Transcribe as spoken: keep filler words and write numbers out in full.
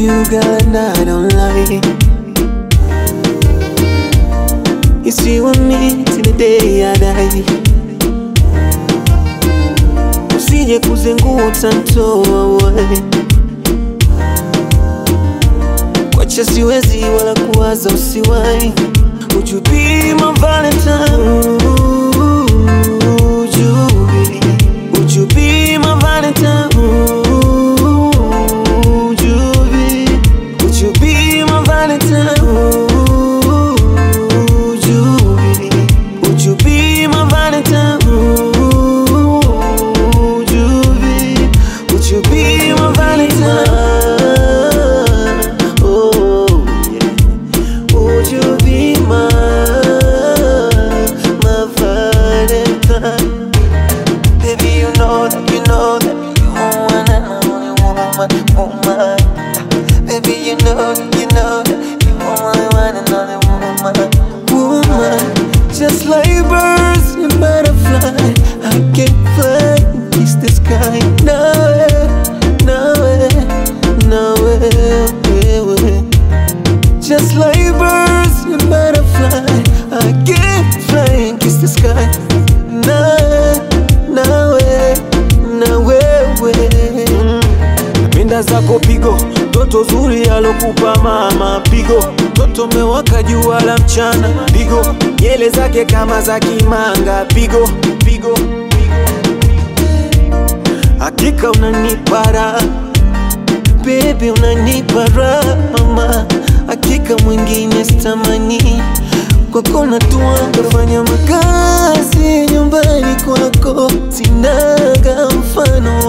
you got I don't like. You see with me till the day I die. Usije kuzenguta ntoa wewe, kwacha siwezi wala kuwaza usiwai. Would you be my Valentine? Would you be? Would you be my Valentine? Would you be? Would you be my Valentine? Would you be? Would you be my Valentine? Would you be? Would you be my Valentine? Oh yeah. Would you be my my Valentine? Baby, you know that, you know that you one and only woman, woman. Baby, you know that, you know that you one and only woman, woman. Just like birds and butterfly, I can fly and kiss the sky. No way, no way, no way, way, way. Just like birds and butterfly, I can fly and kiss the sky. No way, no way, no way, way. Napenda zako pigo, toto zuri alokupa mama pigo. Toto mewaka jua la mchana pigo, nyele zake kama za kimanga pigo, pigo. Hakika unanipara, baby unanipara mama. Hakika mwingine sitamani, kwako natua kafanya makazi nyumbani kwako. Sinaga mfano